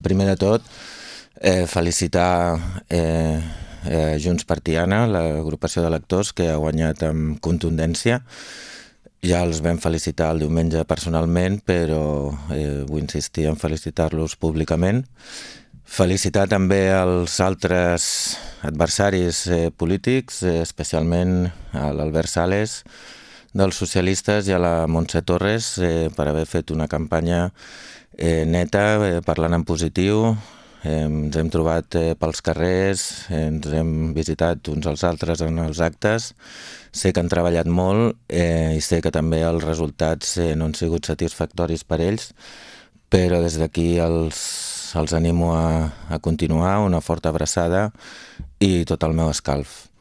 Primer de tot, felicitar Junts per Tiana, l'agrupació de lectors que ha guanyat amb contundència. Ja els vam felicitar el diumenge personalment, però vull insistir en felicitar-los públicament. Felicitar també els altres adversaris polítics, especialment a l'Albert Sales dels socialistes i a la Montse Torres per haver fet una campanya neta, parlant en positiu. Ens hem trobat pels carrers, ens hem visitat uns als altres en els actes. Sé que han treballat molt i sé que també els resultats no han sigut satisfactoris per ells, però des d'aquí els animo a continuar, una forta abraçada i tot el meu escalf.